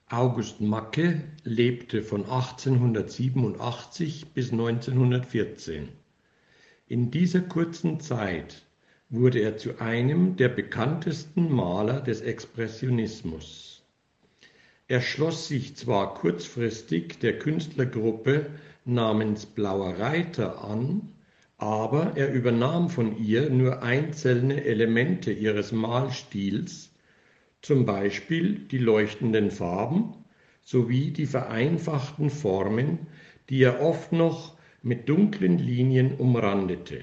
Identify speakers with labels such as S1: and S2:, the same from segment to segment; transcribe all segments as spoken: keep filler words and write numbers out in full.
S1: August Macke lebte von achtzehnhundertsiebenundachtzig bis neunzehnhundertvierzehn. In dieser kurzen Zeit wurde er zu einem der bekanntesten Maler des Expressionismus. Er schloss sich zwar kurzfristig der Künstlergruppe namens Blauer Reiter an, aber er übernahm von ihr nur einzelne Elemente ihres Malstils, zum Beispiel die leuchtenden Farben sowie die vereinfachten Formen, die er oft noch mit dunklen Linien umrandete.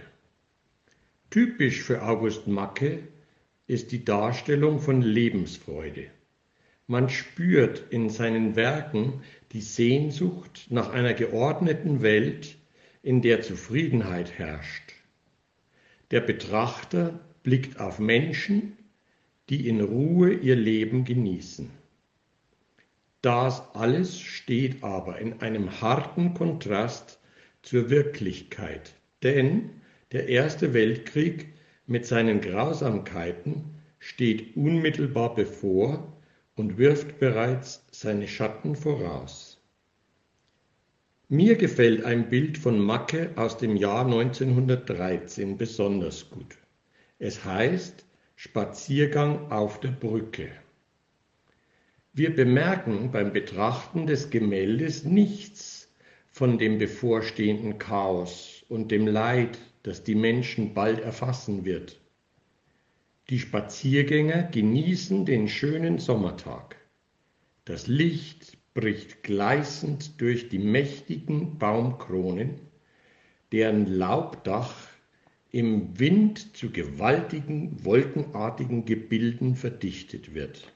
S1: Typisch für August Macke ist die Darstellung von Lebensfreude. Man spürt in seinen Werken die Sehnsucht nach einer geordneten Welt, in der Zufriedenheit herrscht. Der Betrachter blickt auf Menschen, die in Ruhe ihr Leben genießen. Das alles steht aber in einem harten Kontrast zur Wirklichkeit, denn der Erste Weltkrieg mit seinen Grausamkeiten steht unmittelbar bevor und wirft bereits seine Schatten voraus. Mir gefällt ein Bild von Macke aus dem Jahr neunzehnhundertdreizehn besonders gut. Es heißt Spaziergang auf der Brücke. Wir bemerken beim Betrachten des Gemäldes nichts von dem bevorstehenden Chaos und dem Leid, das die Menschen bald erfassen wird. Die Spaziergänger genießen den schönen Sommertag. Das Licht bricht gleißend durch die mächtigen Baumkronen, deren Laubdach im Wind zu gewaltigen, wolkenartigen Gebilden verdichtet wird.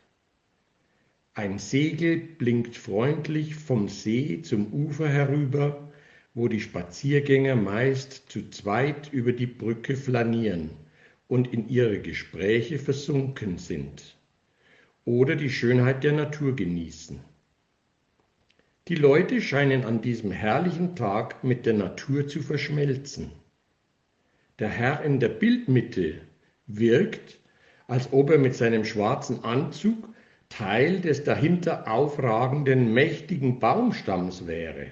S1: Ein Segel blinkt freundlich vom See zum Ufer herüber, wo die Spaziergänger meist zu zweit über die Brücke flanieren und in ihre Gespräche versunken sind oder die Schönheit der Natur genießen. Die Leute scheinen an diesem herrlichen Tag mit der Natur zu verschmelzen. Der Herr in der Bildmitte wirkt, als ob er mit seinem schwarzen Anzug Teil des dahinter aufragenden mächtigen Baumstamms wäre.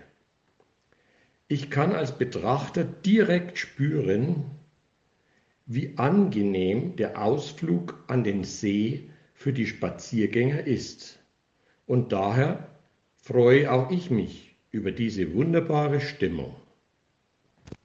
S1: Ich kann als Betrachter direkt spüren, wie angenehm der Ausflug an den See für die Spaziergänger ist. Und daher freue auch ich mich über diese wunderbare Stimmung.